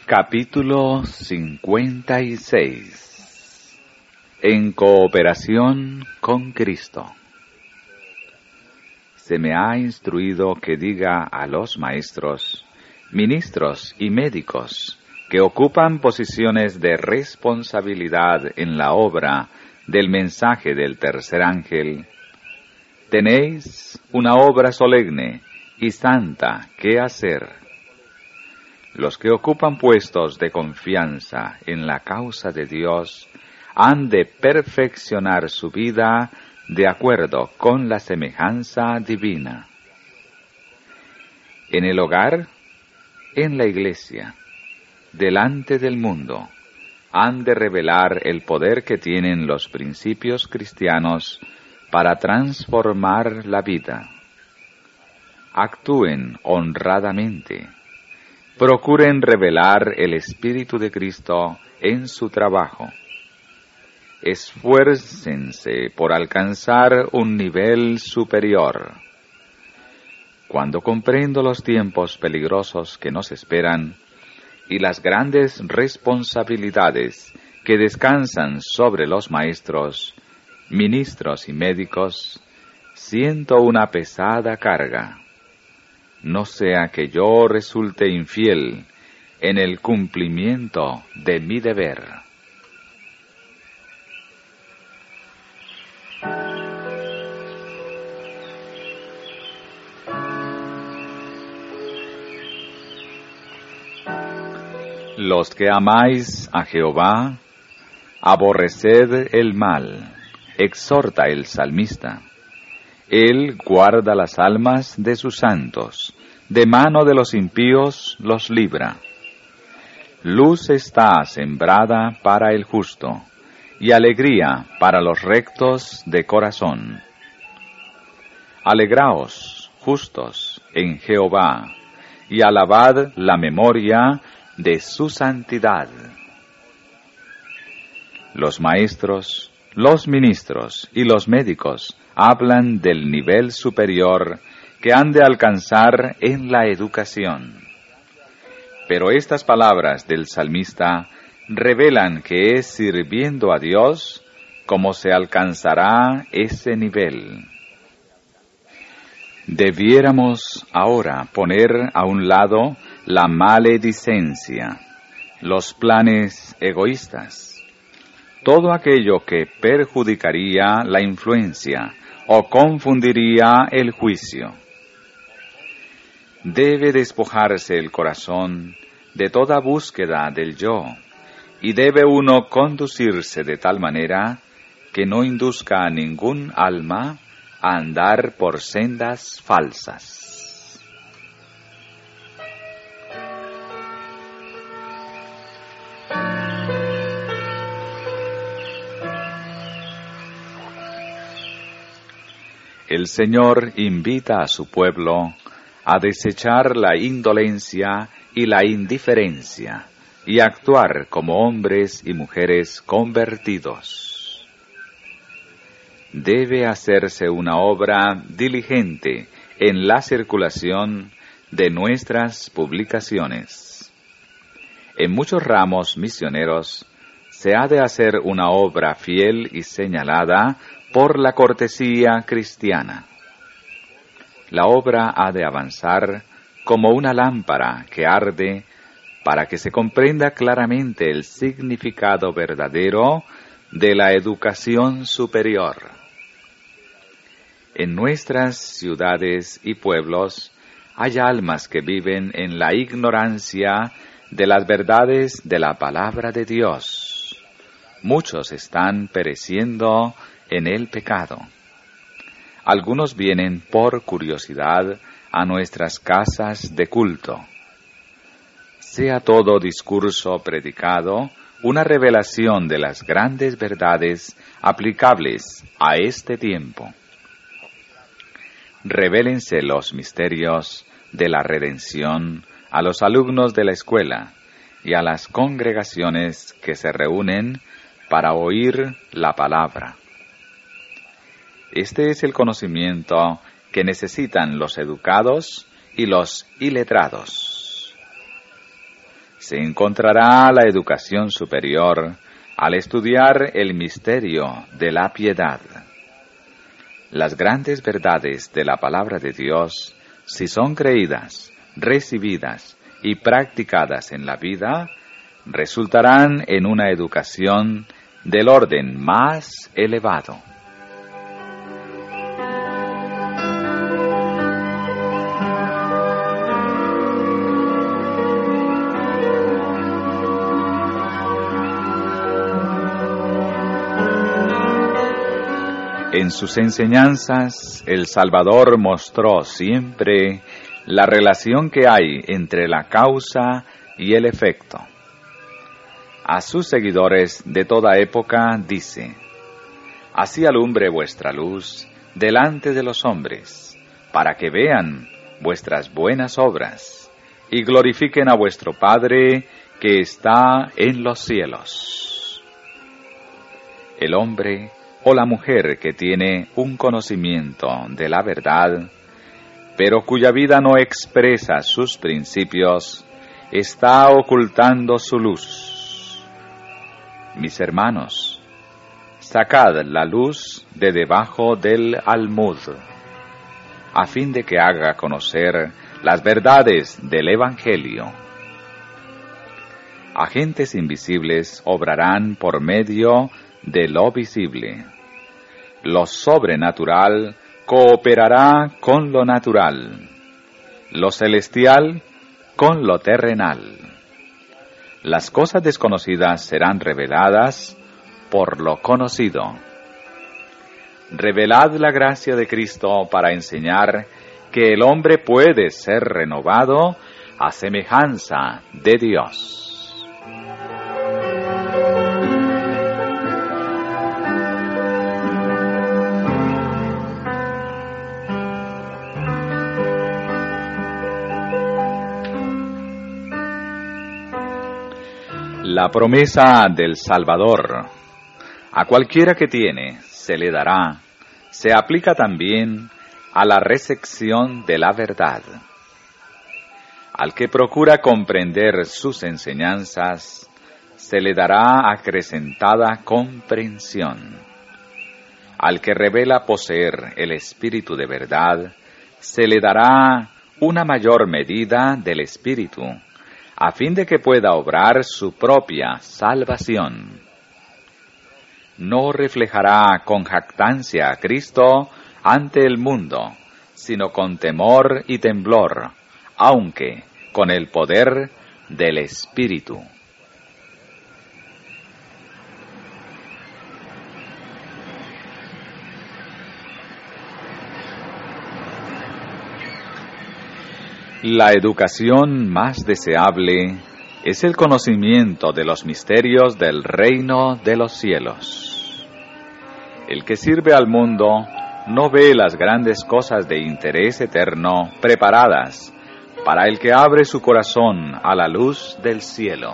Capítulo 56. En cooperación con Cristo. Se me ha instruido que diga a los maestros, ministros y médicos que ocupan posiciones de responsabilidad en la obra del mensaje del tercer ángel: tenéis una obra solemne y santa que hacer. Los que ocupan puestos de confianza en la causa de Dios han de perfeccionar su vida de acuerdo con la semejanza divina. En el hogar, en la iglesia, delante del mundo, han de revelar el poder que tienen los principios cristianos para transformar la vida. Actúen honradamente. Procuren revelar el Espíritu de Cristo en su trabajo. Esfuércense por alcanzar un nivel superior. Cuando comprendo los tiempos peligrosos que nos esperan y las grandes responsabilidades que descansan sobre los maestros, ministros y médicos, siento una pesada carga. No sea que yo resulte infiel en el cumplimiento de mi deber. Los que amáis a Jehová, aborreced el mal, exhorta el salmista. Él guarda las almas de sus santos, de mano de los impíos los libra. Luz está sembrada para el justo, y alegría para los rectos de corazón. Alegraos, justos, en Jehová, y alabad la memoria de su santidad. Los maestros, los ministros y los médicos hablan del nivel superior que han de alcanzar en la educación. Pero estas palabras del salmista revelan que es sirviendo a Dios como se alcanzará ese nivel. Debiéramos ahora poner a un lado la maledicencia, los planes egoístas, todo aquello que perjudicaría la influencia o confundiría el juicio. Debe despojarse el corazón de toda búsqueda del yo, y debe uno conducirse de tal manera que no induzca a ningún alma a andar por sendas falsas. El Señor invita a su pueblo a desechar la indolencia y la indiferencia y actuar como hombres y mujeres convertidos. Debe hacerse una obra diligente en la circulación de nuestras publicaciones. En muchos ramos misioneros se ha de hacer una obra fiel y señalada por la cortesía cristiana. La obra ha de avanzar como una lámpara que arde para que se comprenda claramente el significado verdadero de la educación superior. En nuestras ciudades y pueblos hay almas que viven en la ignorancia de las verdades de la palabra de Dios. Muchos están pereciendo en el pecado. Algunos vienen por curiosidad a nuestras casas de culto. Sea todo discurso predicado una revelación de las grandes verdades aplicables a este tiempo. Revélense los misterios de la redención a los alumnos de la escuela y a las congregaciones que se reúnen para oír la palabra. Este es el conocimiento que necesitan los educados y los iletrados. se encontrará la educación superior al estudiar el misterio de la piedad. Las grandes verdades de la palabra de Dios, si son creídas, recibidas y practicadas en la vida, resultarán en una educación del orden más elevado. En sus enseñanzas, el Salvador mostró siempre la relación que hay entre la causa y el efecto. A sus seguidores de toda época dice: «Así alumbre vuestra luz delante de los hombres, para que vean vuestras buenas obras y glorifiquen a vuestro Padre que está en los cielos». El hombre o la mujer que tiene un conocimiento de la verdad, pero cuya vida no expresa sus principios, está ocultando su luz. Mis hermanos, sacad la luz de debajo del almud, a fin de que haga conocer las verdades del Evangelio. Agentes invisibles obrarán por medio de lo visible. Lo sobrenatural cooperará con lo natural, lo celestial con lo terrenal. Las cosas desconocidas serán reveladas por lo conocido. Revelad la gracia de Cristo para enseñar que el hombre puede ser renovado a semejanza de Dios. La promesa del Salvador, a cualquiera que tiene, se le dará, se aplica también a la recepción de la verdad. Al que procura comprender sus enseñanzas, se le dará acrecentada comprensión. Al que revela poseer el Espíritu de verdad, se le dará una mayor medida del Espíritu, a fin de que pueda obrar su propia salvación. No reflejará con jactancia a Cristo ante el mundo, sino con temor y temblor, aunque con el poder del Espíritu. La educación más deseable es el conocimiento de los misterios del reino de los cielos. El que sirve al mundo no ve las grandes cosas de interés eterno preparadas para el que abre su corazón a la luz del cielo.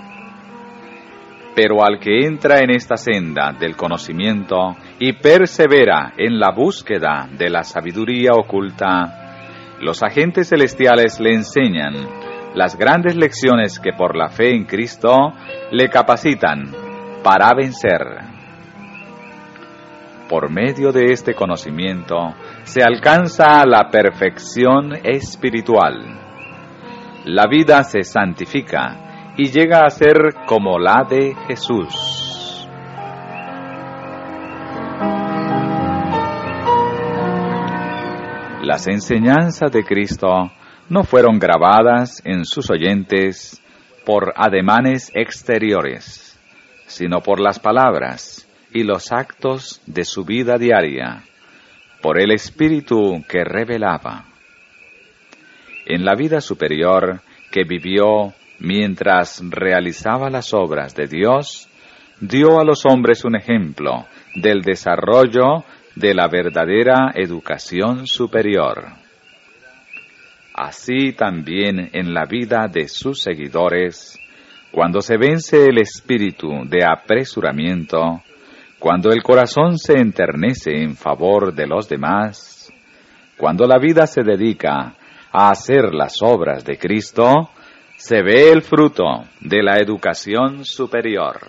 Pero al que entra en esta senda del conocimiento y persevera en la búsqueda de la sabiduría oculta, los agentes celestiales le enseñan las grandes lecciones que por la fe en Cristo le capacitan para vencer. Por medio de este conocimiento se alcanza la perfección espiritual. La vida se santifica y llega a ser como la de Jesús. Las enseñanzas de Cristo no fueron grabadas en sus oyentes por ademanes exteriores, sino por las palabras y los actos de su vida diaria, por el Espíritu que revelaba. En la vida superior que vivió mientras realizaba las obras de Dios, dio a los hombres un ejemplo del desarrollo de la verdadera educación superior. Así también en la vida de sus seguidores, cuando se vence el espíritu de apresuramiento, cuando el corazón se enternece en favor de los demás, cuando la vida se dedica a hacer las obras de Cristo, se ve el fruto de la educación superior.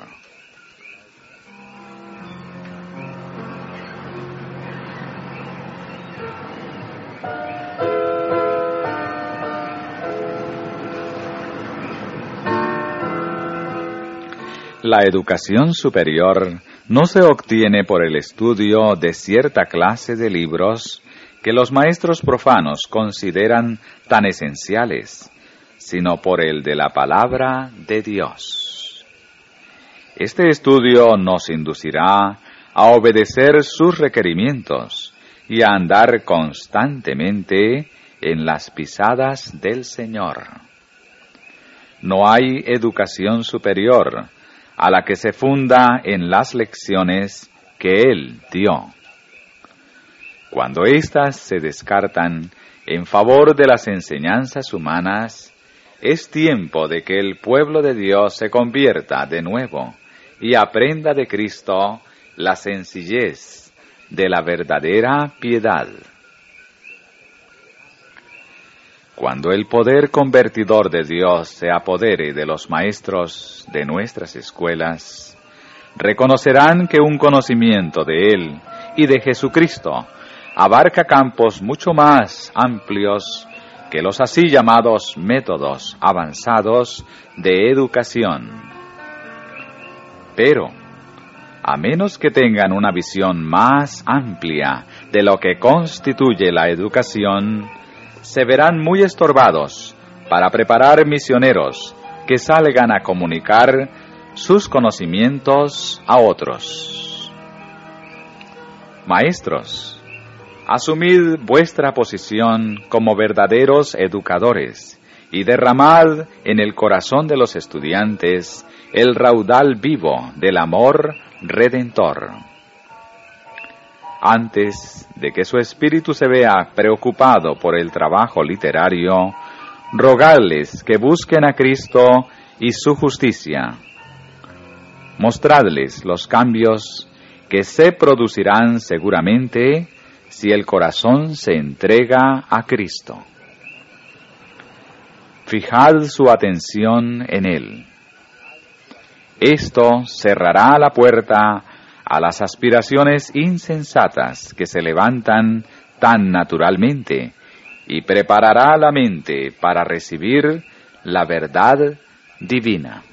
La educación superior no se obtiene por el estudio de cierta clase de libros que los maestros profanos consideran tan esenciales, sino por el de la palabra de Dios. Este estudio nos inducirá a obedecer sus requerimientos y a andar constantemente en las pisadas del Señor. No hay educación superior a la que se funda en las lecciones que Él dio. Cuando éstas se descartan en favor de las enseñanzas humanas, es tiempo de que el pueblo de Dios se convierta de nuevo y aprenda de Cristo la sencillez de la verdadera piedad. Cuando el poder convertidor de Dios se apodere de los maestros de nuestras escuelas, reconocerán que un conocimiento de Él y de Jesucristo abarca campos mucho más amplios que los así llamados métodos avanzados de educación. Pero, a menos que tengan una visión más amplia de lo que constituye la educación, se verán muy estorbados para preparar misioneros que salgan a comunicar sus conocimientos a otros. Maestros, asumid vuestra posición como verdaderos educadores y derramad en el corazón de los estudiantes el raudal vivo del amor redentor. Antes de que su espíritu se vea preocupado por el trabajo literario, rogadles que busquen a Cristo y su justicia. Mostradles los cambios que se producirán seguramente si el corazón se entrega a Cristo. Fijad su atención en Él. Esto cerrará la puerta a las aspiraciones insensatas que se levantan tan naturalmente y preparará la mente para recibir la verdad divina.